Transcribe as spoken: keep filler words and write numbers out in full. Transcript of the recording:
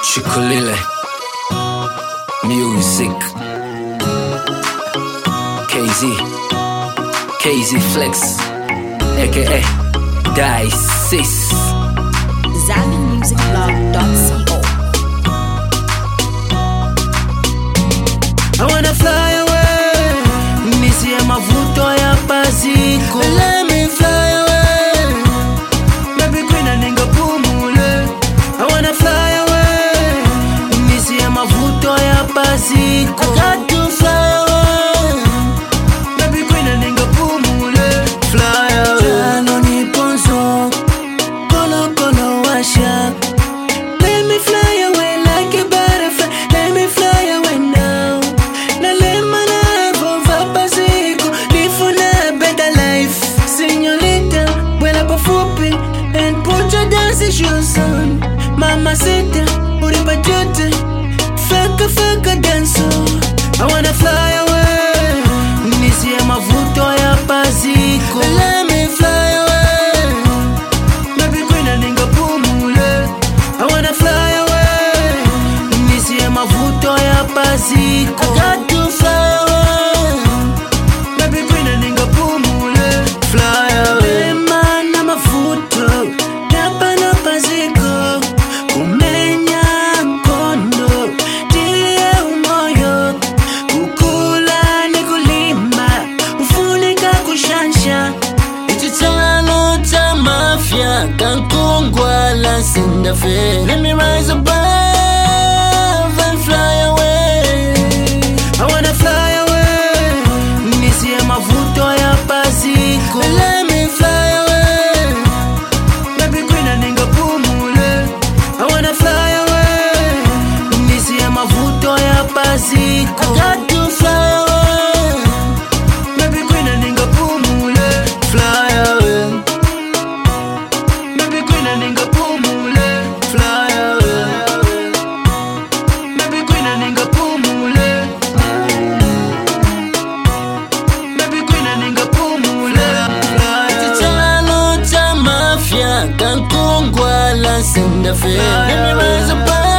Chikulile Music K Z K Z Flex aka Dices Zambi Music Blog dot co. I wanna fly away, nisiye mavuto ya paziko. Let me fly away, baby queen aninga pumule. I wanna fly away, nisiye mavuto ya paziko. I got to fly away, baby queen aninga pumule. Fly away, jano ni ponzo, kolo kolo washa. Let me fly away like a butterfly. Let me fly away now. And put your dancing shoes on. Mama sit down, put it by duty. Faka faka dance. I wanna fly away, nisiye mavuto ya paziko. Let me fly away, baby queen aninga pumule. I wanna fly away, nisiye mavuto ya paziko. I got to fly away, baby queen aninga pumule. Fly away. Let me rise above and fly away. I wanna fly away, nisiye mavuto ya paziko. Let me fly away, baby queen aninga pumule. I wanna fly away, nisiye mavuto ya paziko. I got to fly away, baby queen aninga pumule. Fly away, baby queen aninga pumule. Fly away, baby queen aninga pumule. Baby queen aninga pumule. Chalo cha mafia kankongwa la senda fe. Let me rise above